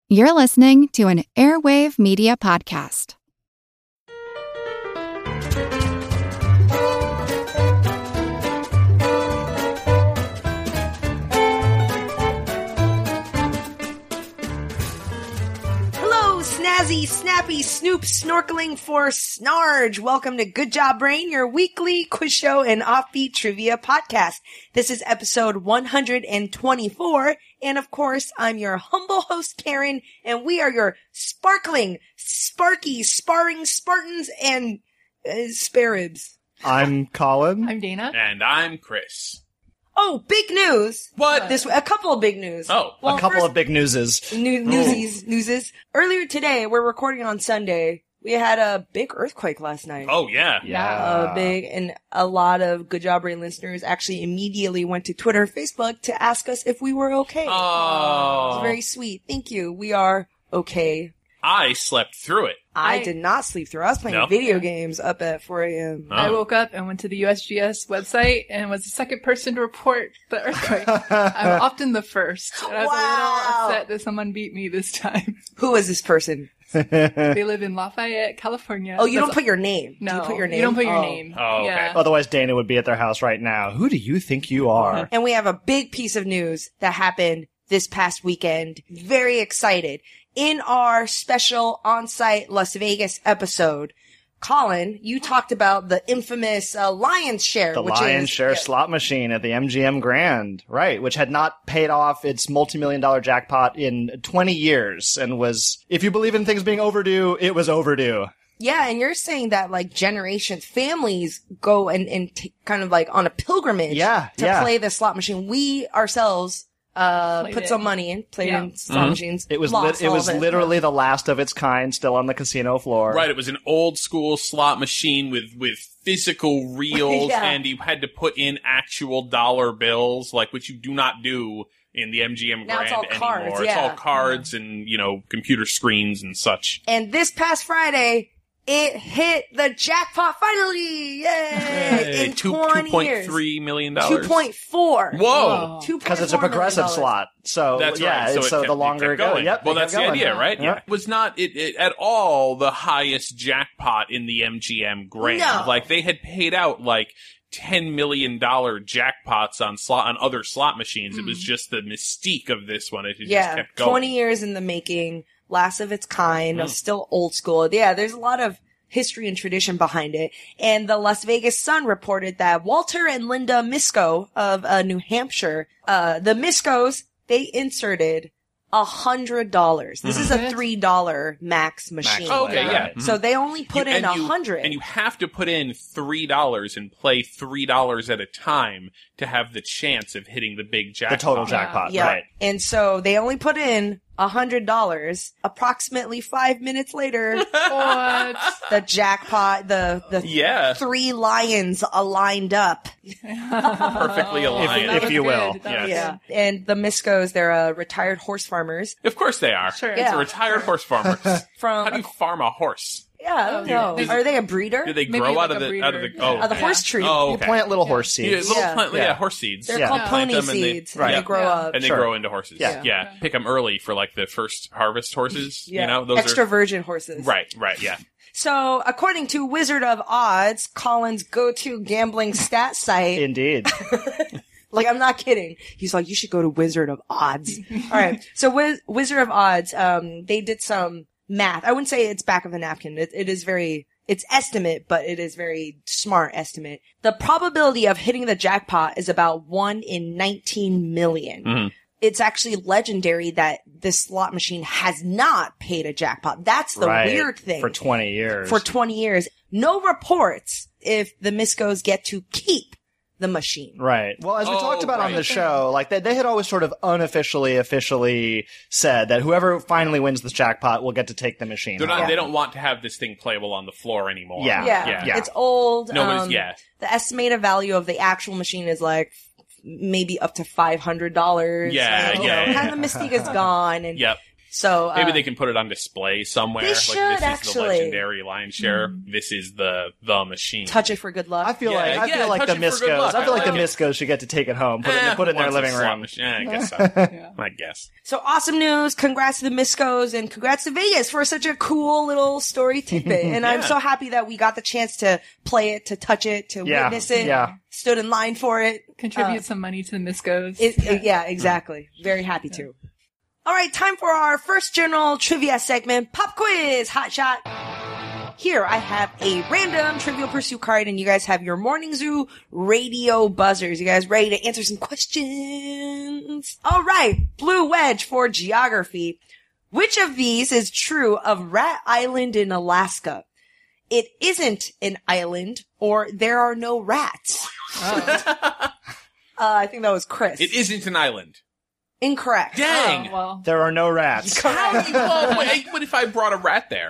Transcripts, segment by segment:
You're listening to an Airwave Media Podcast. Hello, snazzy, snappy, snoop, snorkeling for snarge. Welcome to Good Job Brain, your weekly quiz show and offbeat trivia podcast. This is episode 124. And of course, I'm your humble host, Karen, and we are your sparkling, sparky, sparring Spartans and sparibs. I'm Colin. I'm Dana. And I'm Chris. Oh, big news. What? A couple of big news. Oh. A couple of big newses. Newsies. Earlier today, we're recording on Sunday. We had a big earthquake last night. Oh, yeah. And a lot of Good Job Brain listeners actually immediately went to Twitter, Facebook to ask us if we were okay. Oh. It's very sweet. Thank you. We are okay. I slept through it. I did not sleep through. I was playing video games up at 4 a.m. Oh. I woke up and went to the USGS website and was the second person to report the earthquake. I'm often the first. And I was a little upset that someone beat me this time. Who is this person? They live in Lafayette, California. Oh, you don't put your name. No, Do you put your name? You don't put your name. Oh, okay. Yeah. Otherwise, Dana would be at their house right now. Who do you think you are? And we have a big piece of news that happened this past weekend. Very excited. In our special on-site Las Vegas episode, Colin, you talked about the infamous Lion's Share. The Lion's Share slot machine at the MGM Grand, right, which had not paid off its multi-million-dollar jackpot in 20 years and was, if you believe in things being overdue, it was overdue. Yeah, and you're saying that like generations, families go and kind of like on a pilgrimage to play the slot machine. We ourselves put some money in, played in slot machines. It was literally the last of its kind still on the casino floor. Right, it was an old school slot machine with physical reels, and you had to put in actual dollar bills, like which you do not do in the MGM Now Grand it's all anymore. cards, It's all cards and, computer screens and such. And this past Friday, it hit the jackpot finally! Yay! In 20 years. $2.3 million. 2.4. Whoa! Because it's a progressive slot. So, That's right. So the longer it goes. Well, that's the idea, right? Yeah. It was not it at all the highest jackpot in the MGM Grand. No. Like, they had paid out, like, $10 million jackpots on other slot machines. It was just the mystique of this one. It just kept going. 20 years in the making, last of its kind, still old school. Yeah, there's a lot of history and tradition behind it. And the Las Vegas Sun reported that Walter and Linda Misko of New Hampshire, the Miskos, they inserted $100. This is a $3 max machine. Oh, okay, yeah. So they only put in $100. And you have to put in $3 and play $3 at a time to have the chance of hitting the big jackpot. The total jackpot, Yeah. right. And so they only put in $100. Approximately 5 minutes later, What? the jackpot, the three lions aligned up. Perfectly aligned. If you will. Yes. Yeah. And the Miskos, they're retired horse farmers. Of course they are. Sure. It's Yeah. a retired horse farmers. From How do you farm a horse? Yeah, I don't know. Does- Are they a breeder? Do they Maybe grow like out of a the breeder. The horse tree. Oh, You okay. plant little horse Yeah, seeds. little Yeah. plant, horse seeds. They're Yeah. called Plant pony them and they- seeds. right. And they grow up. And they Sure. grow into horses. Yeah. Yeah. Pick them early for like the first harvest horses. Yeah. Those Extra are virgin horses. right. Yeah. So, according to Wizard of Odds, Colin's go-to gambling stat site, Indeed. like, I'm not kidding. He's like, you should go to Wizard of Odds. All right. So, Wizard of Odds, they did some math. I wouldn't say it's back of the napkin. It's estimate, but it is very smart estimate. The probability of hitting the jackpot is about 1 in 19 million. Mm-hmm. It's actually legendary that this slot machine has not paid a jackpot. That's the Right. weird thing. For 20 years. For 20 years. No reports if the Miskos get to keep the machine. Right. Well, as we talked about on right. the show, like they had always sort of officially said that whoever finally wins this jackpot will get to take the machine. They're not. home. They don't want to have this thing playable on the floor anymore. Yeah. Yeah. It's old. Nobody's. The estimated value of the actual machine is like maybe up to $500. Yeah, Like, yeah. Kind of the mystique is gone. And Yep. So maybe they can put it on display somewhere. They should, this is actually. the legendary Lion Share. This is the machine. touch it for good luck. I feel Yeah, like touch the it for good Miscos. luck. I feel like I the like Miscos should get to take it home, put it in their Once living a slot room. machine. I guess so. Yeah. I guess. So awesome news. Congrats to the Miscos and congrats to Vegas for such a cool little story tidbit. And I'm so happy that we got the chance to play it, to touch it, to witness it. Yeah. Stood in line for it. Contribute some money to the Miscos. Yeah, exactly. Very happy to. All right, time for our first general trivia segment, Pop Quiz Hot Shot. Here I have a random Trivial Pursuit card, and you guys have your Morning Zoo radio buzzers. You guys ready to answer some questions? All right, Blue Wedge for geography. Which of these is true of Rat Island in Alaska? It isn't an island, or there are no rats. I think that was Chris. It isn't an island. Incorrect. Dang. Oh, well. There are no rats. What if I brought a rat there?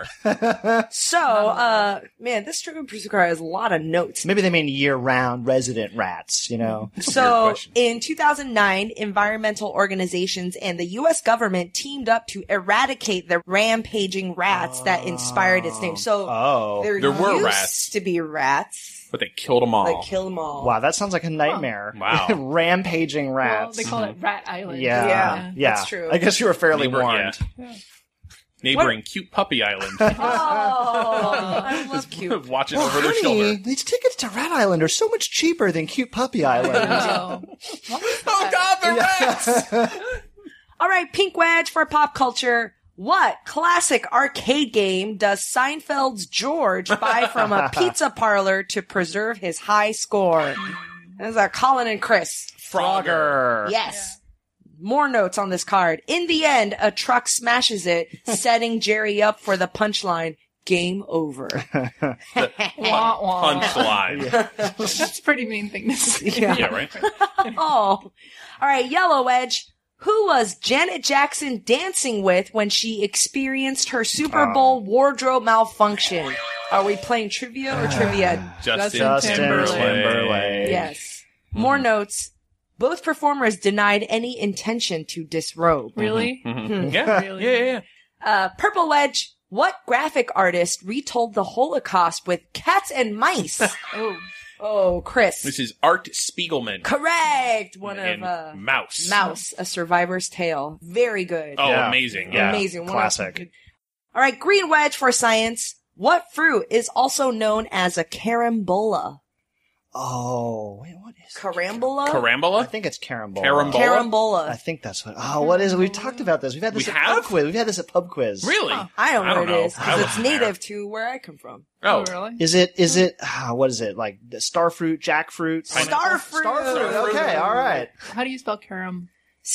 So, man, this Trivial Pursuit card has a lot of notes. Maybe they mean year-round resident rats, you know? So, question. in 2009, environmental organizations and the U.S. government teamed up to eradicate the rampaging rats that inspired its name. So, there were used rats. to be rats. But they killed them all. They killed them all. Wow, that sounds like a nightmare. Wow. Rampaging Well, rats. they call it Rat Island. Yeah. that's true. I guess you were fairly Neighbor- warned. Neighboring Cute Puppy Island. Oh, I love cute. Watch it Well, over their honey, shoulder. these tickets to Rat Island are so much cheaper than Cute Puppy Island. Oh. Oh God, the rats! All right, Pink Wedge for pop culture. What classic arcade game does Seinfeld's George buy from a pizza parlor to preserve his high score? Those are Colin and Chris. Frogger. Yes. More notes on this card. In the end, a truck smashes it, setting Jerry up for the punchline. Game over. Wah, wah. Punchline. That's a pretty mean thing to say. Yeah, right? Oh. All right, Yellow Wedge. Who was Janet Jackson dancing with when she experienced her Super Bowl wardrobe malfunction? Are we playing trivia or trivia? Justin Timberlake. Yes. More notes. Both performers denied any intention to disrobe. Really? Yeah, Really? yeah. Purple Wedge. What graphic artist retold the Holocaust with cats and mice? Oh, Chris. This is Art Spiegelman. Correct. One And of Mouse. Mouse, A Survivor's Tale. Very good. Oh, Yeah. amazing. Yeah. Amazing. One of- Classic. All right, Green Wedge for science. What fruit is also known as a carambola? Oh, wait, what is it? Carambola? I Carambola? think it's carambola. Carambola? Carambola. I think that's what. Oh, what is it? We've talked about this. We've had this We at have? pub quiz. We've had this at pub quiz. Really? I don't know what know. it is I because it's wasn't there. native to where I come from. Oh, really? Is it? What is it? Like the starfruit, jackfruit, Starfruit. Starfruit. Okay, all right. How do you spell caram?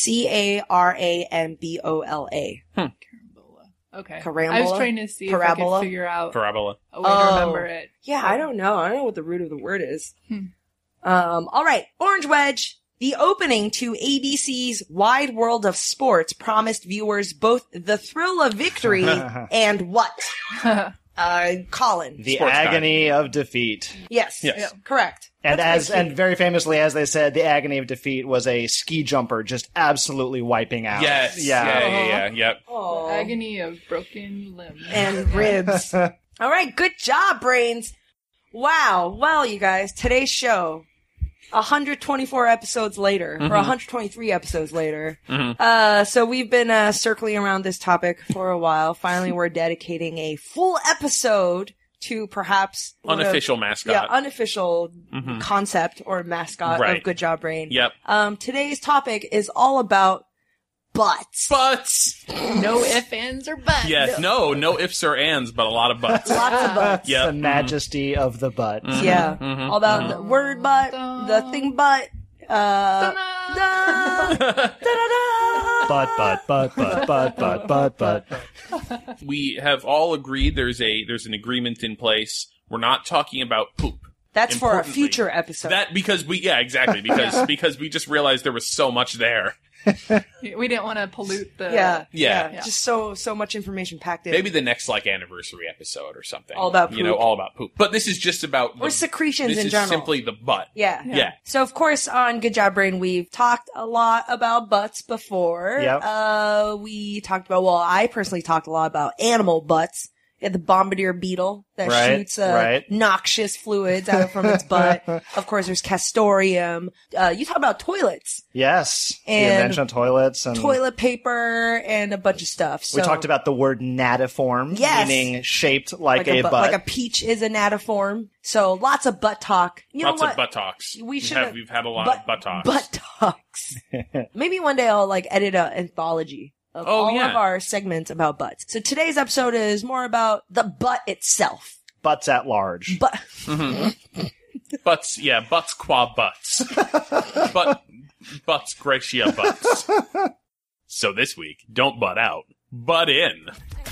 Carambola. Carambola. Okay. Carambola? I was trying to see if I Parabola? could figure out Parabola. a way to remember it. Yeah, I don't know. I don't know what the root of the word is. All right, Orange Wedge. The opening to ABC's Wide World of Sports promised viewers both the thrill of victory and what? Colin. The Sports guy. agony of defeat. Yes. Yes. Correct. And That's and very famously, as they said, the agony of defeat was a ski jumper just absolutely wiping out. Yes. Yeah. Yep. Aw. Agony of broken limbs. And ribs. All right, good job, brains. Wow. Well, you guys, today's show, 124 episodes later, or 123 episodes later. So we've been circling around this topic for a while. Finally, we're dedicating a full episode to perhaps one of- Unofficial mascot. Yeah, unofficial concept or mascot Right. of Good Job Brain. Yep. Today's topic is all about butts. Butts. No ifs, ands, or buts. Yes. No ifs or ands, but a lot of butts. Lots of butts. Yep. The majesty of the butt. Yeah. All about the word butt, the thing butt, da, da, da, da. Butt. We have all agreed there's an agreement in place. We're not talking about poop. That's for a Importantly, future episode. Because we just realized there was so much there. We didn't want to pollute the... Yeah. Just so much information packed in. Maybe the next anniversary episode or something. All about poop. all about poop. But this is just about or secretions in general. This is simply the butt. Yeah. So of course on Good Job Brain we've talked a lot about butts before. Yep. We talked about, I personally talked a lot about animal butts. You had the bombardier beetle that shoots noxious fluids out from its butt. Of course, there's castoreum. You talk about toilets. Yes. And the invention of toilets and toilet paper and a bunch of stuff. So, we talked about the word natiform, meaning shaped like a butt. Like a peach is a natiform. So lots of butt talk. You know what? Lots of butt talks. We've had a lot of butt talks. Butt talks. Maybe one day I'll edit an anthology of all of our segments about butts. So today's episode is more about the butt itself. Butts at large. Butts, butts qua butts. Butts gratia butts. So this week, don't butt out, butt in.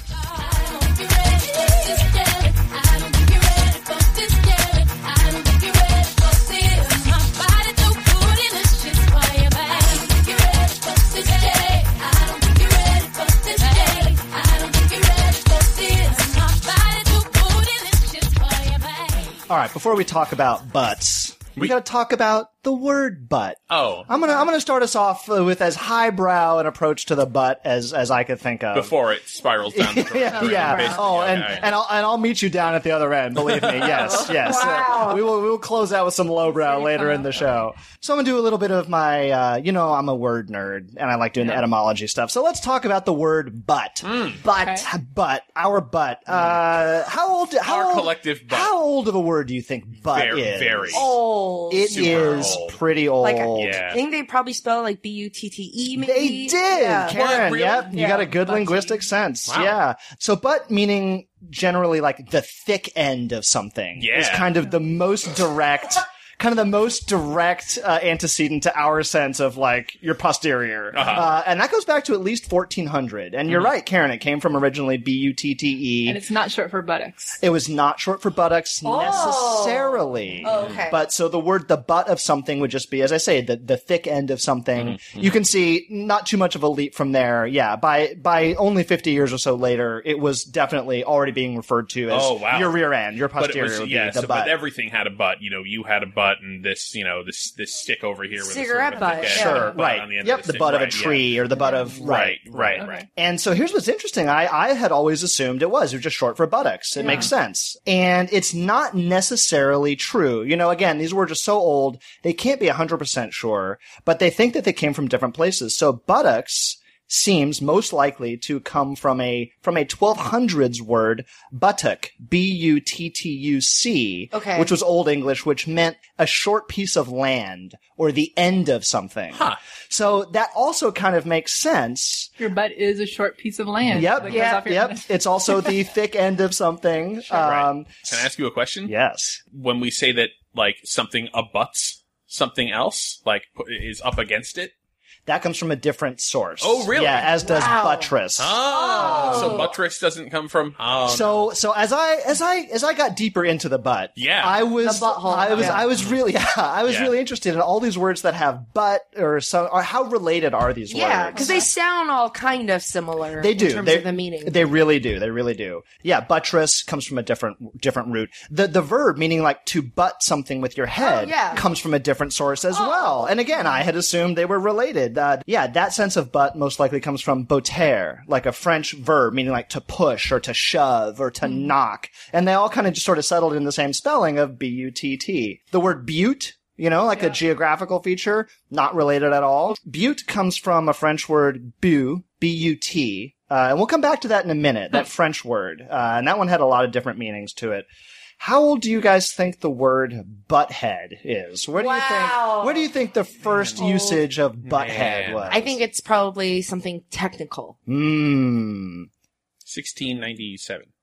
All right, before we talk about butts, we got to talk about the word butt. Oh. I'm gonna start us off with as highbrow an approach to the butt as I could think of. Before it spirals down the drain. Oh, and I'll meet you down at the other end, believe me. Yes. Wow. We will close out with some lowbrow later in the show. So I'm gonna do a little bit of my, I'm a word nerd, and I like doing the etymology stuff. So let's talk about the word butt. Butt. Okay. Butt. Our butt. Our collective butt. How old of a word do you think butt is? Very. Old. It is pretty old. I think they probably spell it butte, maybe. They did, Yeah. Karen. Really? Yep, you got a good linguistic sense. Wow. Yeah. So, butt meaning generally like the thick end of something. Yeah. Is kind of the most direct. Antecedent to our sense of your posterior. And that goes back to at least 1400. And you're right, Karen, it came from originally butte. And it's not short for buttocks. It was not short for buttocks necessarily. Oh, okay. But so the butt of something would just be, as I say, the thick end of something. You can see not too much of a leap from there. Yeah. By only 50 years or so later, it was definitely already being referred to as your rear end, your posterior would be the butt. But everything had a butt. You had a butt and this, this stick over here with cigarette a butt. Sure, right. On the end Yep, of the butt of a tree or the butt of Right. And so here's what's interesting. I had always assumed it was just short for buttocks. It makes sense. And it's not necessarily true. Again, these words are so old, they can't be 100% sure, but they think that they came from different places. So buttocks seems most likely to come from a 1200s word, buttock, B-U-T-T-U-C, which was Old English, which meant a short piece of land or the end of something. So that also kind of makes sense. Your butt is a short piece of land. Yep. It's also the thick end of something. Right. Can I ask you a question? Yes. When we say that something abuts something else, is up against it, that comes from a different source. Oh, really? Yeah, as does buttress. So buttress doesn't come from. So as I got deeper into the butt, I was the butthole. I was really really interested in all these words that have butt or how related are these words? Yeah, because they sound all kind of similar. They do. In terms of the meaning. They really do. They really do. Yeah, buttress comes from a different root. The verb meaning to butt something with your head comes from a different source as well. And again, I had assumed they were related. That sense of butt most likely comes from botter, like a French verb meaning to push or to shove or to knock. And they all kind of just sort of settled in the same spelling of B-U-T-T. The word butte, a geographical feature, not related at all. Butte comes from a French word bu, B-U-T. And we'll come back to that in a minute, that French word. And that one had a lot of different meanings to it. How old do you guys think the word butthead is? Where do you think the first usage of butthead was? I think it's probably something technical. 1697.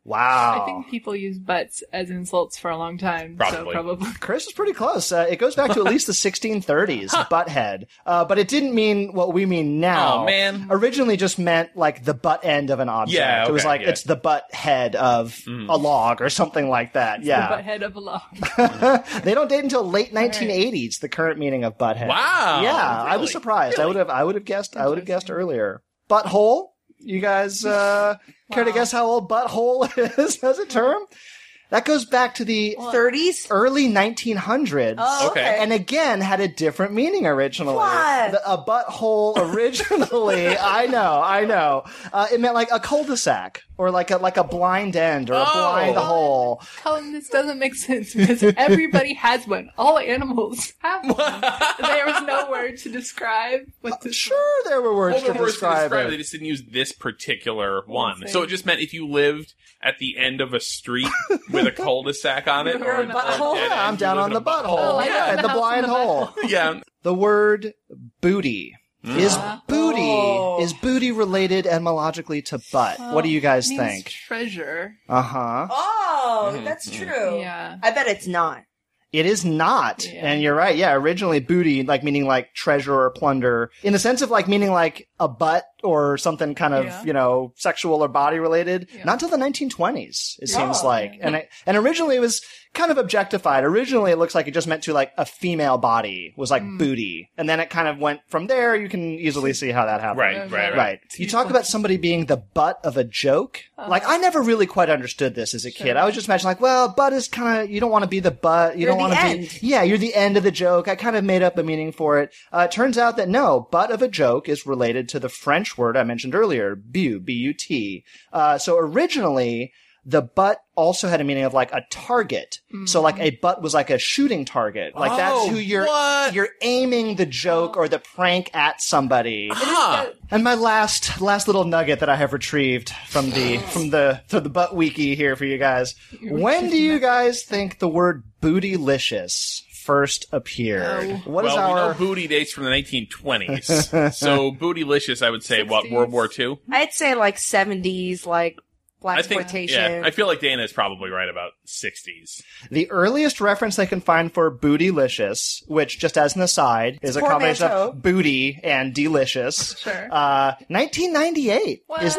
Wow. I think people use butts as insults for a long time. Probably. So probably. Chris is pretty close. It goes back to at least the 1630s, butthead. But it didn't mean what we mean now. Oh, man. Originally just meant like the butt end of an object. Yeah, okay, it was like, yeah. it's the butt head of a log or something like that. The Yeah. butt head of a log. They don't date until late 1980s, the current meaning of butthead. Wow. Yeah, I Really? was surprised. I would have guessed earlier. Butthole? You guys care to guess how old butthole is as a term? That goes back to the 30s? early 1900s. Oh, Okay. And again, had a different meaning originally. What? A butthole originally, I know. It meant like a cul-de-sac or like a blind end or a blind hole. Colin, this doesn't make sense because everybody has one. All animals have one. There was no word to describe what this Sure, there were words to describe They it. just didn't use this particular one. see. So it just meant if you lived at the end of a street with a cul-de-sac on it, You're or in a butthole? dead Yeah, I'm end, down you on live the in a butthole. Oh, I Yeah, live in the a house blind in the hole. Yeah. The word booty. Is booty Oh. is booty related etymologically to butt? What do you guys means think? treasure. Uh-huh. Oh, that's true. Yeah. I bet it's not. It is not. Yeah. And you're right. Yeah, originally booty, like meaning like treasure or plunder, in the sense of like meaning like a butt or something kind of, Yeah. sexual or body related. Yeah. Not until the 1920s, it seems Oh. like. And originally it was kind of objectified. Originally it looks like it just meant to like a female body was like booty. And then it kind of went from there. You can easily see how that happened. Right. You talk about somebody being the butt of a joke. Like, I never really quite understood this as a kid. I was just imagining like, well, butt is kind of, you don't want to be the butt. You don't want to be, end. yeah, you're the end of the joke. I kind of made up a meaning for it. It turns out that no, butt of a joke is related to the French word I mentioned earlier, but, B-U-T. So originally, the butt also had a meaning of like a target. So like a butt was like a shooting target. Like that's who you're aiming the joke or the prank at somebody. And my last little nugget that I have retrieved from the butt wiki here for you guys. When do you guys think the word bootylicious first appeared? We know booty dates from the 1920s. So bootylicious, I would say, 60s. World War II? I'd say like 70s, like black exploitation. I feel like Dana is probably right about 60s. The earliest reference they can find for bootylicious, which just as an aside is a combination portmanteau. of booty and delicious. Sure. 1998 is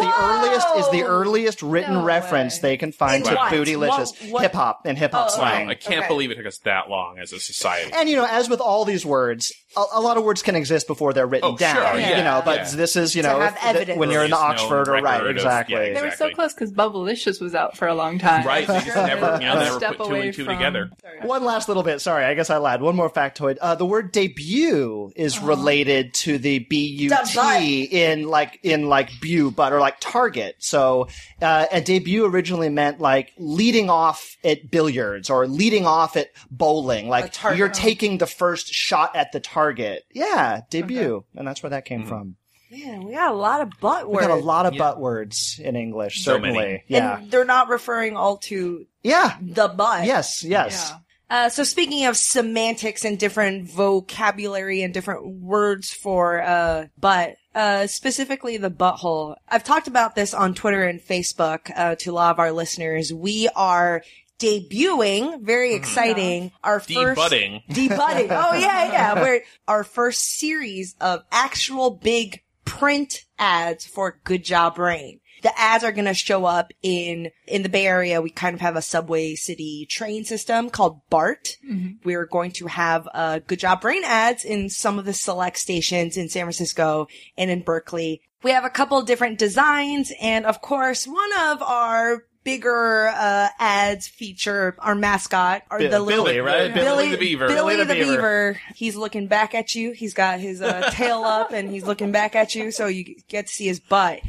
the earliest written No reference way. they can find In to what? bootylicious. What- Hip hop and hip hop Oh, slang. Wow, I can't believe it took us that long as a society. And, as with all these words, a lot of words can exist before they're written Oh, down. sure, yeah. But Yeah. this is, have evidence. when you're in the Earliest known Oxford or right, record of- exactly. yeah, They were so Exactly. close because Bubblicious was out for a long time. Right, they just never Step put two away and two from- together. Sorry. One last little bit. Sorry, I guess I lied. One more factoid. The word debut is related to the B-U-T in like bu, but or like target. So, a debut originally meant like leading off at billiards or leading off at bowling. Like target. you're taking the first shot at the target. Yeah, debut. And that's where that came from. Man, we got a lot of butt We words. got a lot of butt words in English, So certainly. many. Yeah. And they're not referring all to Yeah. the butt. Yes, yes. Yeah. So speaking of semantics and different vocabulary and different words for butt, specifically the butthole, I've talked about this on Twitter and Facebook to a lot of our listeners. We are debuting, very exciting, our first Debutting. debutting. Oh yeah. We're our first series of actual big print ads for Good Job Brain. The ads are going to show up in the Bay Area. We kind of have a subway city train system called BART. We're going to have Good Job Brain ads in some of the select stations in San Francisco and in Berkeley. We have a couple different designs, and of course, one of our bigger ads feature our mascot, or the little Billy, right? Billy the Beaver. Billy Billy the the Beaver. Beaver. He's looking back at you. He's got his tail up and he's looking back at you, so you get to see his butt.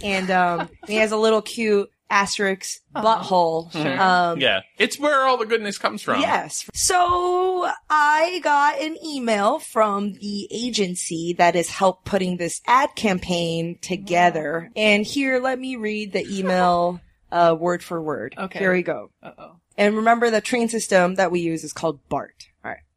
And he has a little cute asterisk butthole. Sure. Yeah, it's where all the goodness comes from. Yes. So I got an email from the agency that has helped putting this ad campaign together. And here, let me read the email word for word. Okay. Here we go. Uh-oh. And remember, the train system that we use is called BART. All right.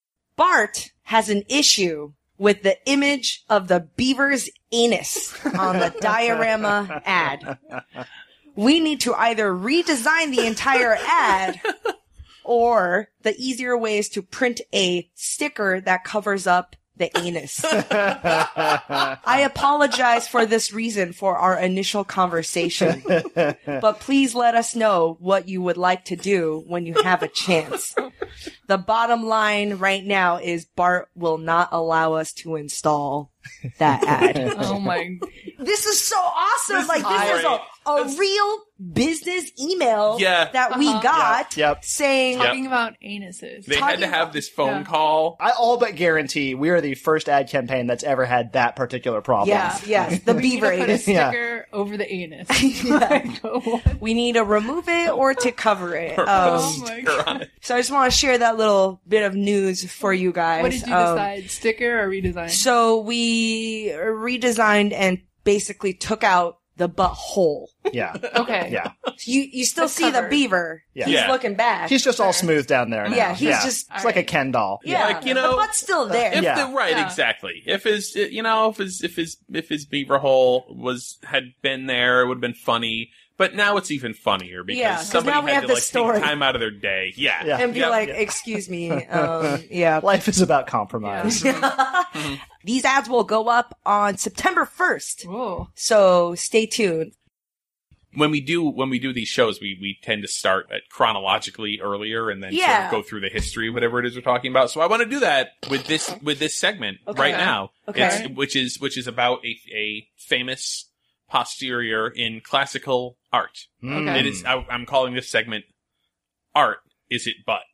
BART has an issue with the image of the beaver's anus on the diorama ad. we need to either redesign the entire ad or the easier way is to print a sticker that covers up the anus. I apologize for this reason for our initial conversation, but please let us know what you would like to do when you have a chance. The bottom line right now is Bart will not allow us to install that ad. Oh my. This is so awesome. This is a real business email that we got saying... Talking about anuses. They had to have this phone call. I all but guarantee we are the first ad campaign that's ever had that particular problem. Yes. The beaver put anus. a sticker over the anus. We need to remove it or to cover it. Oh my God. So I just want to share that little bit of news for you guys. What did you decide? Sticker or redesign? So we redesigned and basically took out the butthole. Yeah. Okay. Yeah. You still see the beaver. Yeah. He's looking back. He's just all smooth down there now. Yeah, he's just... It's like a Ken doll. Yeah, like, you know, the butt's still there. Exactly. If his beaver hole had been there, it would have been funny. But now it's even funnier because somebody now we had have to the take story. time out of their day. Yeah. And be like, excuse me. Life is about compromise. These ads will go up on September 1st. Whoa. So stay tuned. When we do these shows, we tend to start chronologically earlier and then sort of go through the history of whatever it is we're talking about. So I want to do that with this segment right now. Okay. Which is about a famous posterior in classical art. Okay. It is. I'm calling this segment "Art Is It Butt?"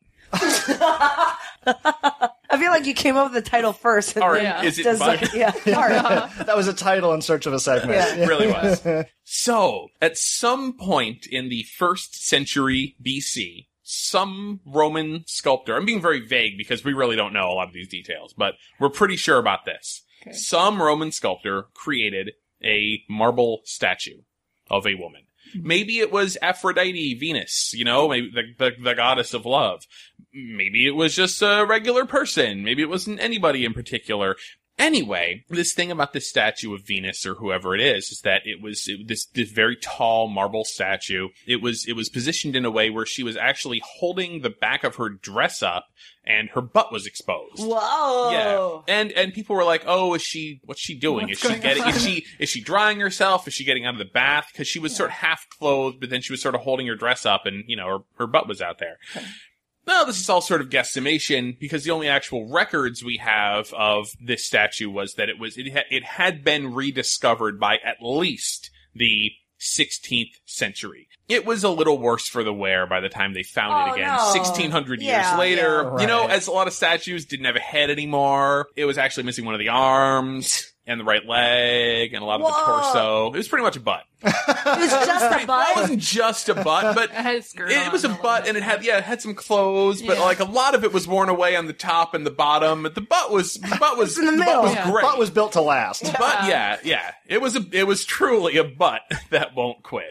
I feel like you came up with the title first. And Art then Is It just Butt? Art. That was a title in search of a segment. Yeah. It really was. So, at some point in the 1st century BC, some Roman sculptor, I'm being very vague because we really don't know a lot of these details, but we're pretty sure about this. Okay. Some Roman sculptor created a marble statue of a woman. Maybe it was Aphrodite, Venus, maybe the goddess of love. Maybe it was just a regular person. Maybe it wasn't anybody in particular. Anyway, this thing about this statue of Venus or whoever it is that it was this very tall marble statue. It was positioned in a way where she was actually holding the back of her dress up and her butt was exposed. Whoa. Yeah. And people were like, "Oh, what's she doing? Is she drying herself? Is she getting out of the bath?" Because she was sort of half clothed, but then she was sort of holding her dress up and, her butt was out there. Well, this is all sort of guesstimation because the only actual records we have of this statue was that it had been rediscovered by at least the 16th century. It was a little worse for the wear by the time they found it again. 1600 years later. Yeah, right. As a lot of statues didn't have a head anymore. It was actually missing one of the arms and the right leg and a lot of the torso. It was pretty much a butt. It was just a butt? It wasn't just a butt, but it had a skirt it was a butt and it had some clothes, but like a lot of it was worn away on the top and the bottom. But the butt was in the middle. Butt was great. Butt was built to last. But yeah. It was truly a butt that won't quit.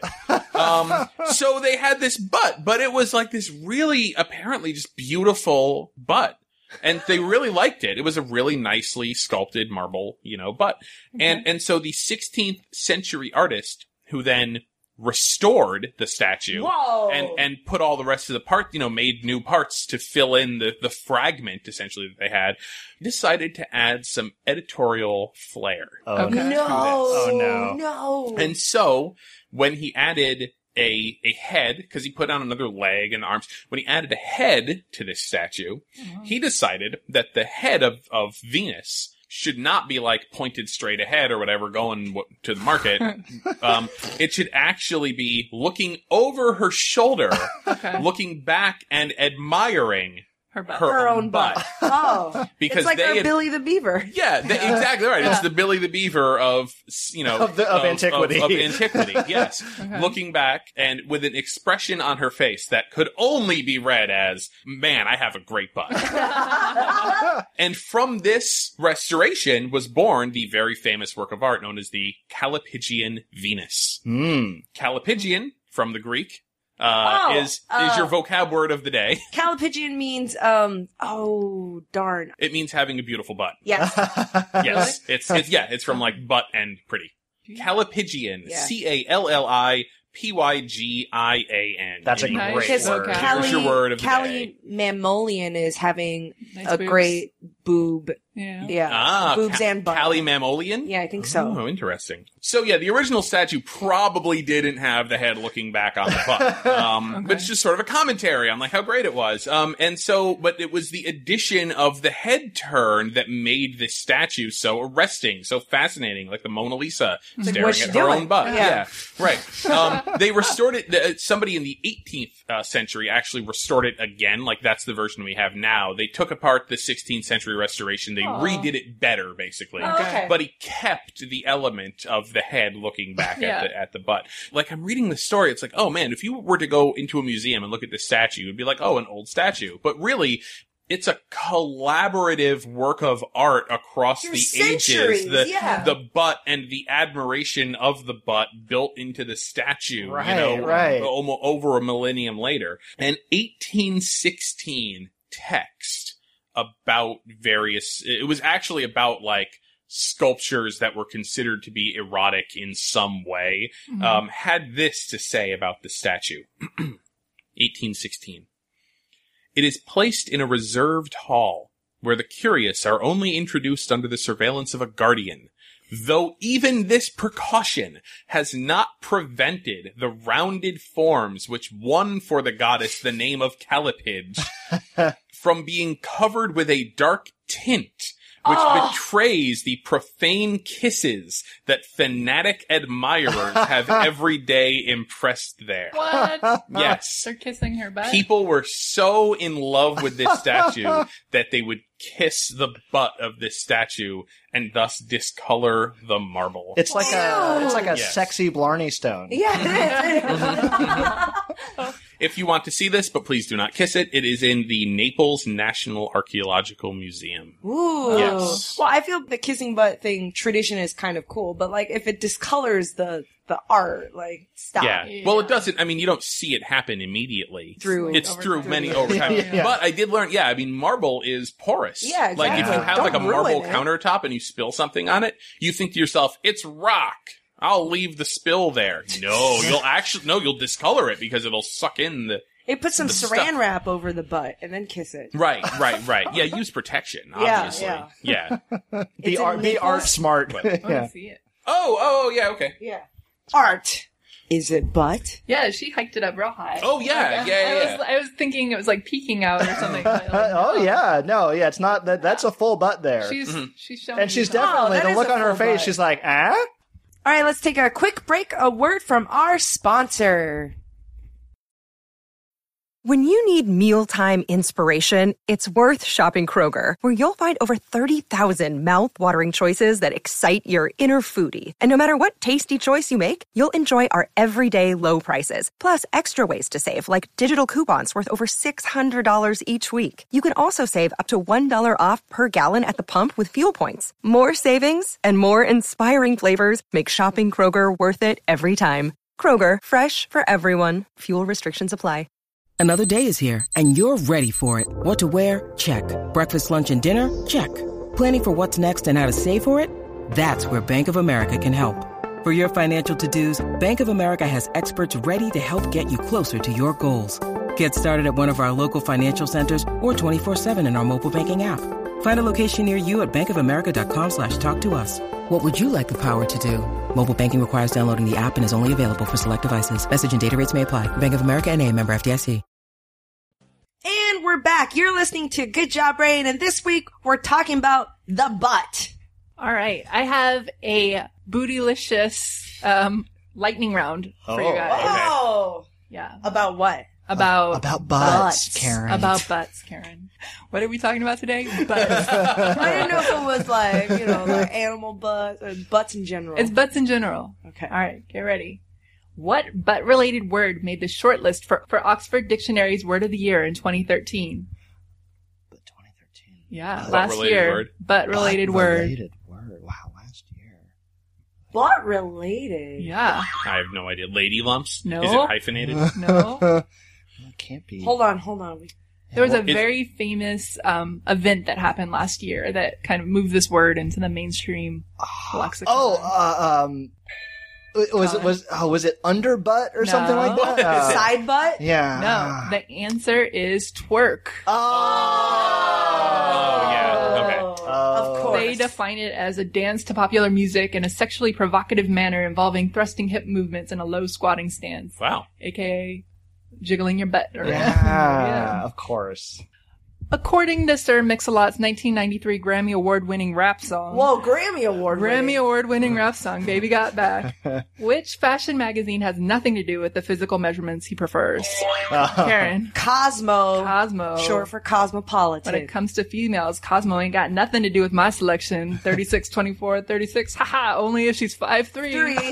So they had this butt, but it was like this really apparently just beautiful butt. And they really liked it. It was a really nicely sculpted marble, butt. Okay. And so the 16th century artist who then restored the statue and put all the rest of the part, made new parts to fill in the fragment essentially that they had, decided to add some editorial flair. Oh, No. And so when he added a head, because he put on another leg and arms. When he added a head to this statue, he decided that the head of Venus should not be like pointed straight ahead or whatever going to the market. It should actually be looking over her shoulder, looking back and admiring her own butt. Oh, because it's like our Billy the Beaver. Yeah, exactly right. It's the Billy the Beaver of antiquity. Of antiquity, yes. Okay. Looking back and with an expression on her face that could only be read as, "Man, I have a great butt." And from this restoration was born the very famous work of art known as the Callipygian Venus. Callipygian, from the Greek, is your vocab word of the day. Callipygian means, darn. It means having a beautiful butt. Yes. Yes. It's from like butt and pretty. Callipygian. Yeah. Callipygian. P-Y-G-I-A-N. That's a Nice. great word. Here's your word of the day. Callie Mammolian is having Nice a boobs. great boob. Yeah. Boobs and butt. Callie Mammolian? Yeah, I think so. Oh, interesting. So yeah, the original statue probably didn't have the head looking back on the butt. But it's just sort of a commentary on like how great it was. But it was the addition of the head turn that made this statue so arresting, so fascinating, like the Mona Lisa staring what's at she her doing? own butt. Yeah. Right. They restored it, somebody in the 18th century actually restored it again, like that's the version we have now. They took apart the 16th century restoration, they redid it better, basically. Okay. But he kept the element of the head looking back at the butt. Like, I'm reading the story, it's like, oh man, if you were to go into a museum and look at this statue, you'd be like, oh, an old statue. But really, it's a collaborative work of art across the centuries, ages. yeah. The butt and the admiration of the butt built into the statue, Right. almost over a millennium later. An 1816 text about it was actually about like sculptures that were considered to be erotic in some way, had this to say about the statue. 1816. It is placed in a reserved hall, where the curious are only introduced under the surveillance of a guardian, though even this precaution has not prevented the rounded forms which won for the goddess the name of Callipyge from being covered with a dark tint, which betrays the profane kisses that fanatic admirers have every day impressed there. What? Yes. They're kissing her butt? People were so in love with this statue that they would kiss the butt of this statue and thus discolor the marble. It's like a Yes. sexy Blarney Stone. Yeah, it is. If you want to see this, but please do not kiss it, it is in the Naples National Archaeological Museum. Ooh. Yes. Well, I feel the kissing butt thing tradition is kind of cool, but like if it discolors the art, like stop. Yeah. Well, it doesn't. I mean, you don't see it happen immediately. It's through many over time. Yeah. But I did learn. Yeah. I mean, marble is porous. Yeah, exactly. Like if you have Don't like a ruin marble it. countertop and you spill something on it, you think to yourself, "It's rock. I'll leave the spill there." No, you'll discolor it because it'll suck in the. Hey, put some the saran stuff. wrap over the butt and then kiss it. Right. Yeah. Use protection. Obviously. Yeah. Be art smart. I want Yeah. to see it. Oh. Yeah. Okay. Yeah. Art. Is it butt? Yeah, she hiked it up real high. Oh yeah. Yeah. I was thinking it was like peeking out or something. But Oh yeah, no, yeah, it's not that. That's a full butt there, She's showing and she's you definitely that the is look a on her full face. butt. She's like, ah. All right, let's take a quick break. A word from our sponsor. When you need mealtime inspiration, it's worth shopping Kroger, where you'll find over 30,000 mouth-watering choices that excite your inner foodie. And no matter what tasty choice you make, you'll enjoy our everyday low prices, plus extra ways to save, like digital coupons worth over $600 each week. You can also save up to $1 off per gallon at the pump with fuel points. More savings and more inspiring flavors make shopping Kroger worth it every time. Kroger, fresh for everyone. Fuel restrictions apply. Another day is here, and you're ready for it. What to wear? Check. Breakfast, lunch, and dinner? Check. Planning for what's next and how to save for it? That's where Bank of America can help. For your financial to-dos, Bank of America has experts ready to help get you closer to your goals. Get started at one of our local financial centers or 24/7 in our mobile banking app. Find a location near you at bankofamerica.com/talktous. What would you like the power to do? Mobile banking requires downloading the app and is only available for select devices. Message and data rates may apply. Bank of America N.A., member FDIC. And we're back. You're listening to Good Job Brain, and this week we're talking about the butt. All right, I have a bootylicious lightning round for you guys. Oh, Yeah, about what? about butts, Karen. About butts, Karen. What are we talking about today? Butts. I didn't know if it was like like animal butts or butts in general. It's butts in general. Okay. All right, get ready. What butt-related word made the shortlist for Oxford Dictionary's Word of the Year in 2013? But 2013. Yeah, last Butt-related year. word? Butt-related word. Related word. Wow, last year. butt related. Yeah. I have no idea. Lady lumps? No. Is it hyphenated? No. It can't be. Hold on. There was a It- very famous event that happened last year that kind of moved this word into the mainstream lexicon. Was it underbutt or something like that? Side butt? Yeah. No, the answer is twerk. Of course. They define it as a dance to popular music in a sexually provocative manner involving thrusting hip movements and a low squatting stance. Wow. AKA jiggling your butt. Yeah, of course. According to Sir Mix-a-Lot's 1993 Grammy Award-winning rap song. Whoa, Grammy Award-winning rap song, Baby Got Back. Which fashion magazine has nothing to do with the physical measurements he prefers? Karen. Cosmo. Short for cosmopolitan. When it comes to females, Cosmo ain't got nothing to do with my selection. 36, 24, 36. Haha, only if she's 5'3".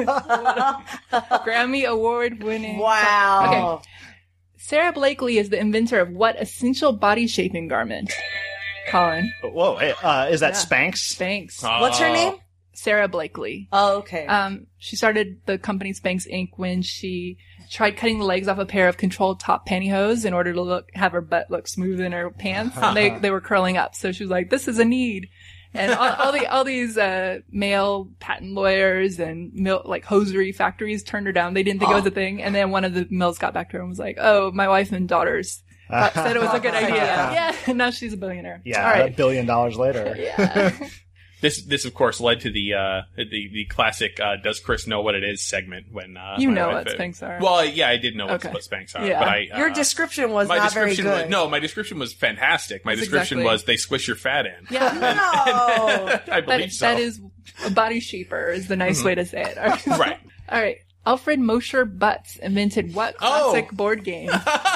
Grammy Award-winning. Wow. Okay. Sarah Blakely is the inventor of what essential body shaping garment? Colin. Whoa, hey, is that Spanx? Spanx. What's her name? Sarah Blakely. Oh, okay. She started the company Spanx Inc. when she tried cutting the legs off a pair of controlled top pantyhose in order to have her butt look smooth in her pants. And they were curling up. So she was like, this is a need. And all these male patent lawyers and hosiery factories turned her down. They didn't think it was a thing. And then one of the mills got back to her and was like, "Oh, my wife and daughters said it was a good idea." Yeah, and now she's a billionaire. Yeah, all right. $1 billion later. Yeah. This of course led to the classic "Does Chris know what it is?" segment when you know what Spanx are. Well, yeah, I did know what Spanx are, yeah. but your description was not very good. My description was fantastic. My description was they squish your fat in. Yeah, no, I believe so. That is a body shaper is the nice way to say it. Right. All right. Alfred Mosher Butts invented what classic board game?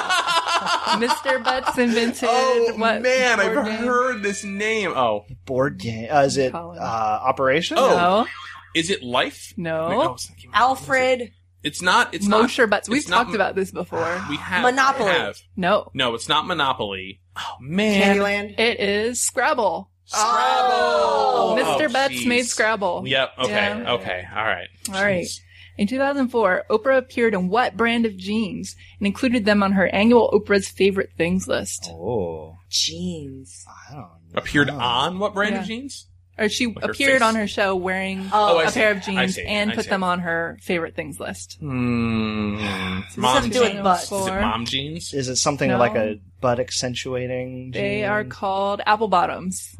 Mr. Butts invented what man, board I've game? heard this name. Oh. Board game. Is it Operation? Oh. No. Is it Life? No. Alfred. It's not. Mosher Butts. We've talked about this before. We have. Monopoly. No. No, it's not Monopoly. Oh, man. Candyland. It is Scrabble. Scrabble! Mr. Butts made Scrabble. Yep. Okay. Yeah. Okay. All right. All right. In 2004, Oprah appeared in what brand of jeans and included them on her annual Oprah's Favorite Things list? Oh. Jeans. I don't know. Appeared on what brand of jeans? Or she Her appeared face. on her show wearing I a see. pair of I jeans see. and I put see. them on her Favorite Things list. Mom have to do with jeans. butts. Is it mom jeans? Is it something No. like a butt accentuating? They gene? are called apple bottoms.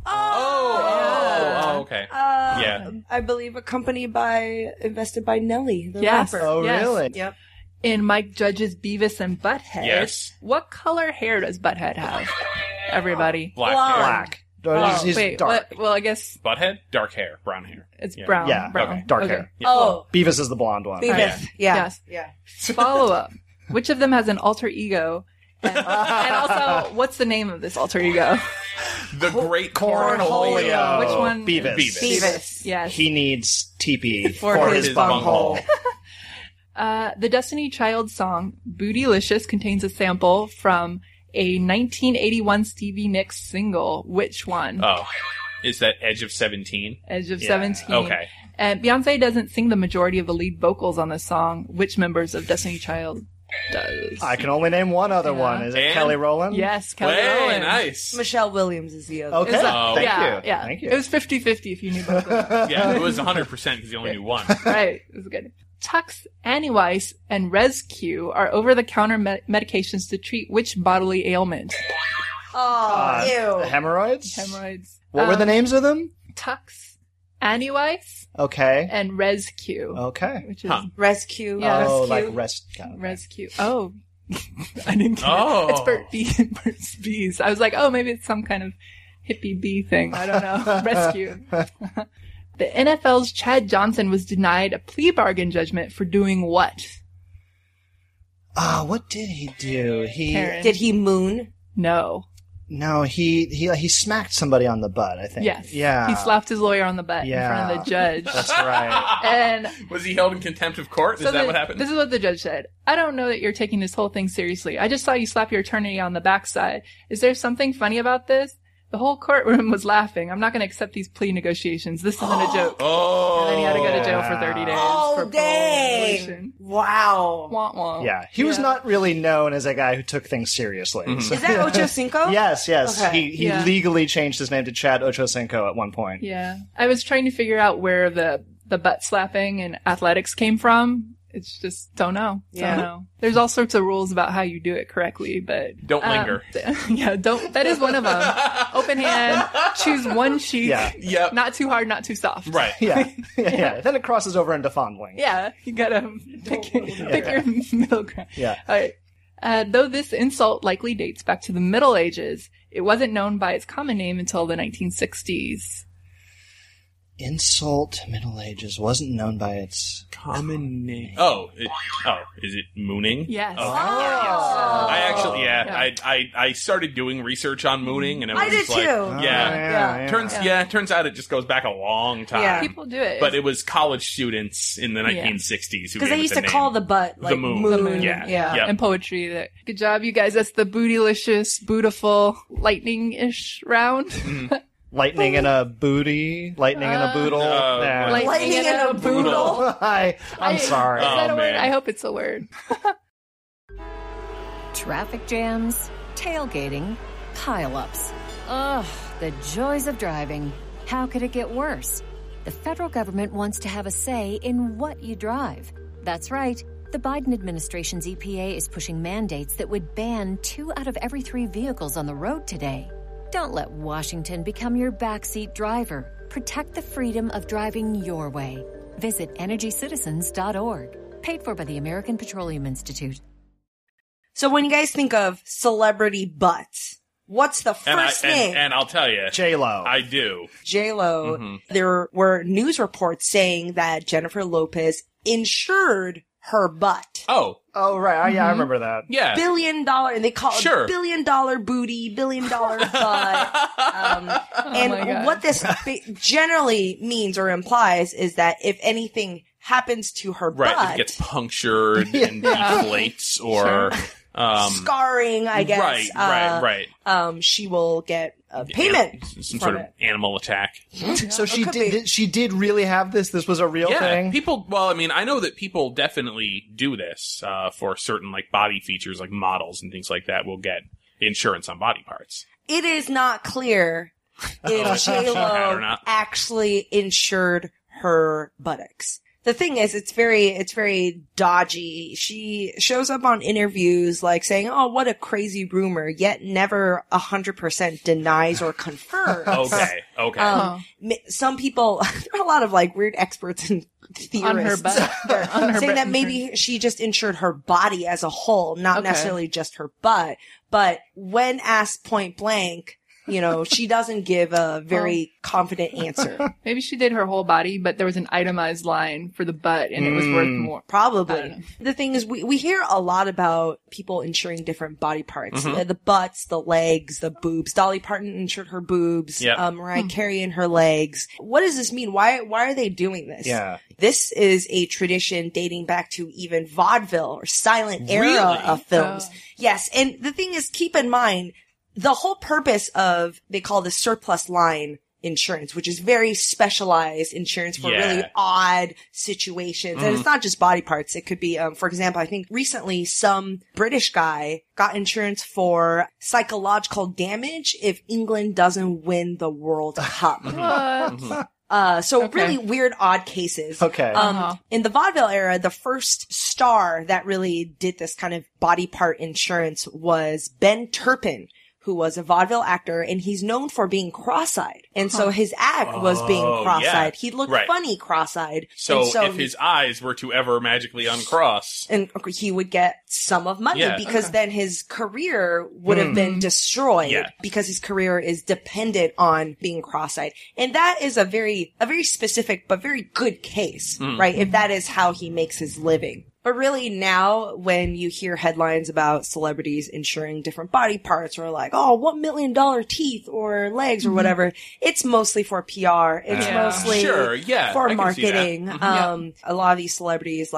Oh, okay. Yeah. I believe a company invested by Nelly, the Yes. rapper. Oh, Yes. really? Yep. In Mike Judge's Beavis and Butthead, Yes. what color hair does Butthead have? Everybody. Black Blonde. hair. Black. Oh, He's wait, dark. well, I guess Butthead? Dark hair. Brown hair. it's Yeah. brown. Yeah, brown. okay, dark hair. Yeah. Oh, Beavis is the blonde one. Beavis. Yeah. Yeah. Yes. Yeah. Follow up. Which of them has an alter ego? And also, what's the name of this alter ego? The Great Cornholio. Cornholio. Which one? Beavis. Beavis. Yes. He needs TP For his bunghole. The Destiny Child song Bootylicious contains a sample from a 1981 Stevie Nicks single. Which one? Oh. Is that Edge of 17? Edge of Yeah. 17. Okay. And Beyonce doesn't sing the majority of the lead vocals on this song. Which members of Destiny Child does? I can only name one other one. Is it And- Kelly Rowland? Yes, Kelly Hey, Rowland. nice. Michelle Williams is the other. Okay. Is that- Thank yeah, you. Yeah. Thank you. It was 50-50 if you knew both of them. Yeah, it was 100% because you only knew one. Right. It was good. Tux, Anywise, and Rescue are over-the-counter medications to treat which bodily ailment? Oh, ew. Hemorrhoids? Hemorrhoids. What were the names of them? Tux, Anywise, Okay. and Rescue. Okay. Which is Rescue. Yeah. Oh, Rescue. like rest. Rescue. Oh. I didn't get Oh. it. It's Burt's Bees. I was like, oh, maybe it's some kind of hippie bee thing. I don't know. Rescue. The NFL's Chad Johnson was denied a plea bargain judgment for doing what? What did he do? Karen. Did he moon? No. No, he smacked somebody on the butt, I think. Yes. Yeah. He slapped his lawyer on the butt in front of the judge. That's right. And Was he held in contempt of court? Is that what happened? This is what the judge said. I don't know that you're taking this whole thing seriously. I just saw you slap your attorney on the backside. Is there something funny about this? The whole courtroom was laughing. I'm not going to accept these plea negotiations. This isn't a joke. Oh. And then he had to go to jail for 30 days. Oh, for dang. parole. Wow. Wah, wah. Yeah. He was not really known as a guy who took things seriously. So- Is that Ocho Cinco? Yes, yes. Okay. He Yeah. legally changed his name to Chad Ochocinco at one point. Yeah. I was trying to figure out where the the butt slapping in athletics came from. It's just, don't know. Yeah. Don't know. There's all sorts of rules about how you do it correctly, but... Don't linger. Yeah, that is one of them. Open hand, choose one cheek. Yeah. Yep. Not too hard, not too soft. Right. Yeah. Yeah. Then it crosses over into fondling. Yeah, you gotta pick your middle ground. Yeah. All right. Though this insult likely dates back to the Middle Ages, it wasn't known by its common name until the 1960s. Insult Middle Ages wasn't known by its common name. Is it mooning? Yes. Okay. I actually, I started doing research on mooning, and it was I did like, too. Yeah. Turns out it just goes back a long time. Yeah. People do it. But it was college students in the 1960s who Because they used to call the butt like the moon. moon. The moon. Yeah. Yep. And poetry. Good job, you guys. That's the bootylicious, bootiful, lightning-ish round. lightning in a booty, lightning in a boodle. Lightning in a boodle. I'm sorry. Is that a word? man. I hope it's a word. Traffic jams, tailgating, pile-ups. Ugh, the joys of driving. How could it get worse? The federal government wants to have a say in what you drive. That's right. The Biden administration's EPA is pushing mandates that would ban 2 out of every 3 vehicles on the road today. Don't let Washington become your backseat driver. Protect the freedom of driving your way. Visit EnergyCitizens.org. Paid for by the American Petroleum Institute. So when you guys think of celebrity butts, what's the first name? And I'll tell you. J-Lo. I do. J-Lo. Mm-hmm. There were news reports saying that Jennifer Lopez insured her butt. Oh, right. Yeah, I remember that. yeah. $1 billion, and they call it Sure. $1 billion booty, $1 billion butt. my And God. what this generally means or implies is that if anything happens to her Right. butt, It gets punctured and deflates or... scarring, I guess. Right. She will get a payment. Some from sort of it. animal attack. So she could be. did. She did really have this. This was a real thing. People. Well, I mean, I know that people definitely do this for certain like body features, like models and things like that. Will get insurance on body parts. It is not clear if She had or J-Lo not. actually insured her buttocks. The thing is, it's very dodgy. She shows up on interviews like saying, "Oh, what a crazy rumor," yet never 100% denies or confirms. Okay. Some people, there are a lot of like weird experts and theorists On her butt. that On her saying butt that maybe she just insured her body as a whole, not Okay. necessarily just her butt. But when asked point blank, she doesn't give a very confident answer. Maybe she did her whole body, but there was an itemized line for the butt, and it was worth more. I don't Probably. know. The thing is, we hear a lot about people insuring different body parts. Mm-hmm. The butts, the legs, the boobs. Dolly Parton insured her boobs. Yep. Mariah Carey in her legs. What does this mean? Why are they doing this? Yeah. This is a tradition dating back to even vaudeville or silent era Really? of films. Yes. And the thing is, keep in mind, the whole purpose of, they call this surplus line insurance, which is very specialized insurance for Yeah. really odd situations. And it's not just body parts. It could be, for example, I think recently some British guy got insurance for psychological damage if England doesn't win the World Cup. So Okay. really weird, odd cases. Okay. In the vaudeville era, the first star that really did this kind of body part insurance was Ben Turpin, who was a vaudeville actor, and he's known for being cross-eyed. And so his act was being cross-eyed. yeah. He looked Right. funny cross-eyed. So, and if his eyes were to ever magically uncross, and he would get some of money Yeah. because then his career would have been destroyed Yeah. because his career is dependent on being cross-eyed. And that is a very specific but very good case, right? If that is how he makes his living. But really now, when you hear headlines about celebrities insuring different body parts or like, oh, $1 million teeth or legs or whatever, it's mostly for PR. It's Yeah. mostly Sure, yeah, for I can see that. marketing. A lot of these celebrities, like,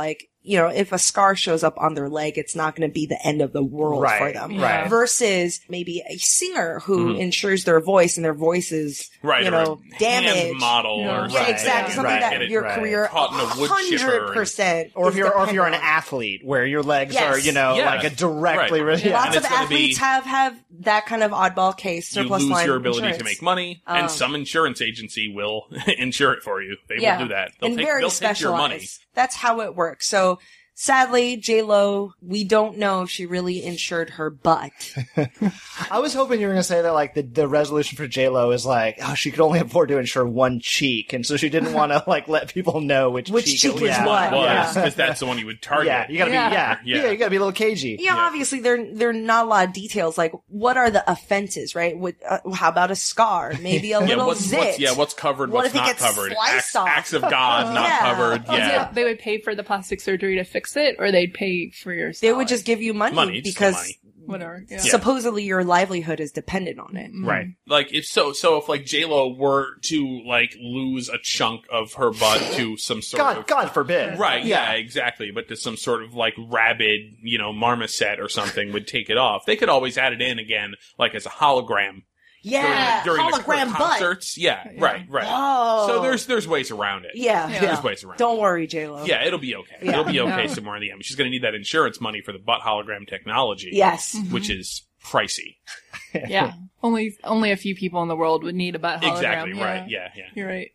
if a scar shows up on their leg, it's not going to be the end of the world for them. Right. Versus maybe a singer who insures their voice and their voice is, damaged. Hand model or something. Exactly. Something that your career caught in a wood chipper. 100%. Or if you're an athlete where your legs are, like a directly. Lots of athletes have that kind of oddball case. Surplus you lose line your ability insurance. to make money, and some insurance agency will insure it for you. They will do that. They'll take your money. That's how it works. So sadly, J-Lo, we don't know if she really insured her butt. I was hoping you were going to say that, like, the resolution for J-Lo is like, she could only afford to insure one cheek, and so she didn't want to, like, let people know which cheek was what. Because that's the one you would target. Yeah, you gotta be, you gotta be a little cagey. Obviously there are not a lot of details, like, what are the offenses, right? How about a scar? Maybe a little zit. What's covered, what what's if it not gets covered? sliced off? Acts of God not covered. Yeah. They would pay for the plastic surgery to fix it, or they'd pay for your salary? They would just give you money because whatever. Yeah. Supposedly your livelihood is dependent on it. Right. Like if like J-Lo were to like lose a chunk of her butt to some sort of God forbid. Right, yeah, exactly. But to some sort of like rabid, marmoset or something would take it off. They could always add it in again, like as a hologram. Yeah, during hologram the concerts. Yeah, right. Oh. So there's ways around it. Yeah. There's ways around it. Don't worry, J-Lo. Yeah, it'll be okay. Yeah. It'll be okay somewhere in the end. But she's going to need that insurance money for the butt hologram technology. Yes. Which is pricey. Yeah. Only a few people in the world would need a butt hologram. Exactly, right. Yeah. You're right.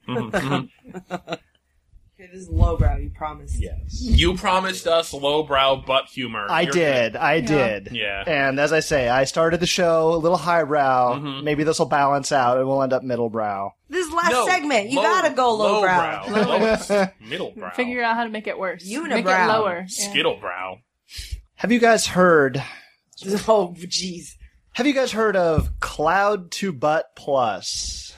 This is lowbrow, you promised. Yes. You promised us lowbrow butt humor. I did. Yeah. And as I say, I started the show a little highbrow. Maybe this will balance out and we'll end up middlebrow. This last segment, you gotta go lowbrow. Middlebrow. Figure out how to make it worse. Unibrow. Make it lower. Skittlebrow. Have you guys heard... Oh, jeez. Have you guys heard of Cloud to Butt Plus?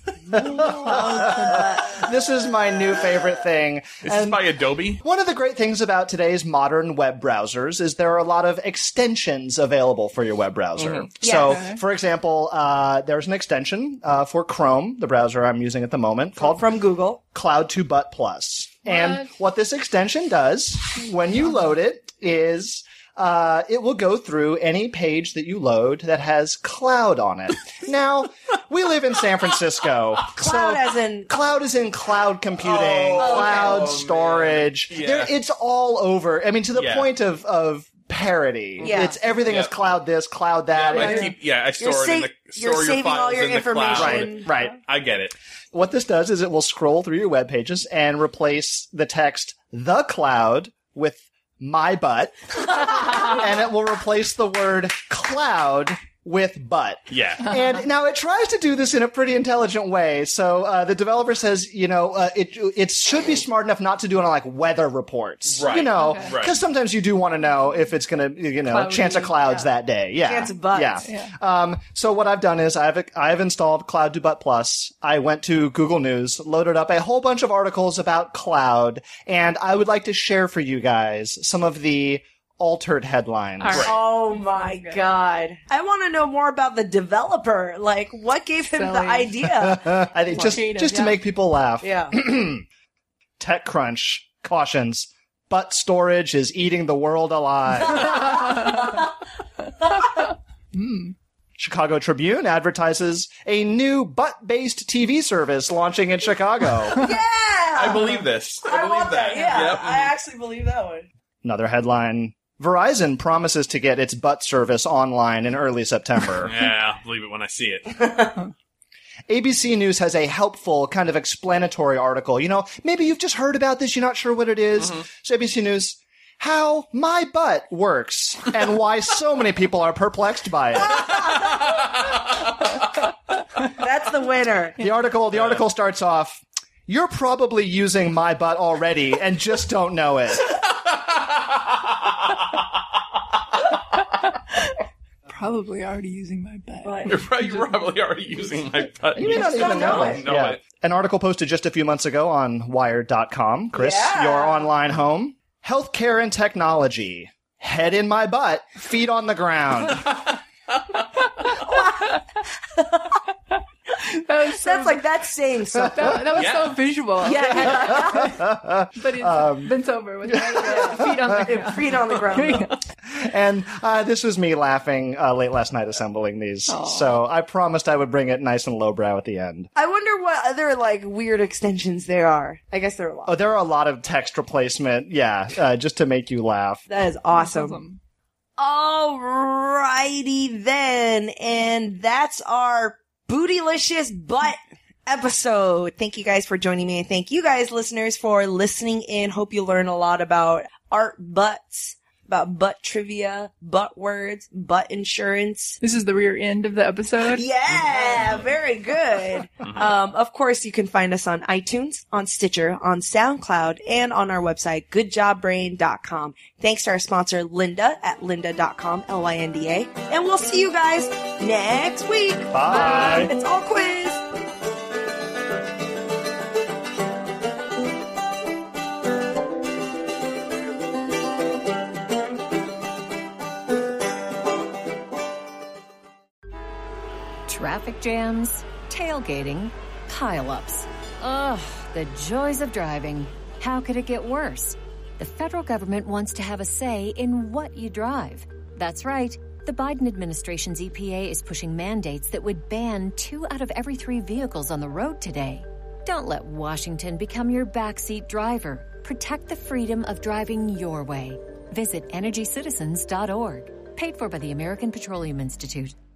This is my new favorite thing. This is by Adobe. One of the great things about today's modern web browsers is there are a lot of extensions available for your web browser. So, for example, there's an extension for Chrome, the browser I'm using at the moment, called from Google, Cloud to Butt Plus. And what this extension does when you load it is it will go through any page that you load that has cloud on it. Now, we live in San Francisco. Cloud as in cloud computing, cloud storage. It's all over. I mean, to the point of parody. Yeah. It's everything is cloud this, cloud that. I store it in the you're saving all your information. Right. I get it. What this does is it will scroll through your web pages and replace the text "the cloud" with "my butt," and it will replace the word "cloud" with "butt." Yeah. And now it tries to do this in a pretty intelligent way. So the developer says, it should be smart enough not to do it on like weather reports. Right. Because sometimes you do want to know if it's going to, Cloudy, chance of clouds that day. Yeah. Chance of butts. Yeah. So what I've done is I've installed Cloud to Butt Plus. I went to Google News, loaded up a whole bunch of articles about cloud, and I would like to share for you guys some of the altered headlines. Right. Oh my God. I want to know more about the developer. Like, what gave him the idea? I think just to make people laugh. Yeah. TechCrunch cautions, butt storage is eating the world alive. Chicago Tribune advertises a new butt-based TV service launching in Chicago. Yeah! I believe this. I believe that. Yeah, Yep. I actually believe that one. Another headline. Verizon promises to get its butt service online in early September. Yeah, I'll believe it when I see it. ABC News has a helpful kind of explanatory article. Maybe you've just heard about this, you're not sure what it is. So ABC News, how my butt works and why so many people are perplexed by it. That's the winner. The article starts off, you're probably using my butt already and just don't know it. Probably already using my butt. You're probably already using my butt. You may not even know it. It. An article posted just a few months ago on Wired.com. Chris, your online home. Healthcare and technology. Head in my butt, feet on the ground. That's saying something. That was so visual. Yeah. But it's bent over with feet on the ground. And this was me laughing late last night assembling these. Aww. So I promised I would bring it nice and lowbrow at the end. I wonder what other weird extensions there are. I guess there are a lot. Oh, there are a lot of text replacement. Yeah, just to make you laugh. That is awesome. Alrighty then, and that's our Bootylicious Butt episode. Thank you guys for joining me, and thank you guys, listeners, for listening in. Hope you learn a lot about art butts, about butt trivia, butt words, butt insurance. This is the rear end of the episode. Yeah, very good. Of course, you can find us on iTunes, on Stitcher, on SoundCloud, and on our website, goodjobbrain.com. Thanks to our sponsor, Lynda, at lynda.com, Lynda. And we'll see you guys next week. Bye. It's all quiz. Traffic jams, tailgating, pile-ups. Ugh, the joys of driving. How could it get worse? The federal government wants to have a say in what you drive. That's right. The Biden administration's EPA is pushing mandates that would ban 2 out of every 3 vehicles on the road today. Don't let Washington become your backseat driver. Protect the freedom of driving your way. Visit EnergyCitizens.org. Paid for by the American Petroleum Institute.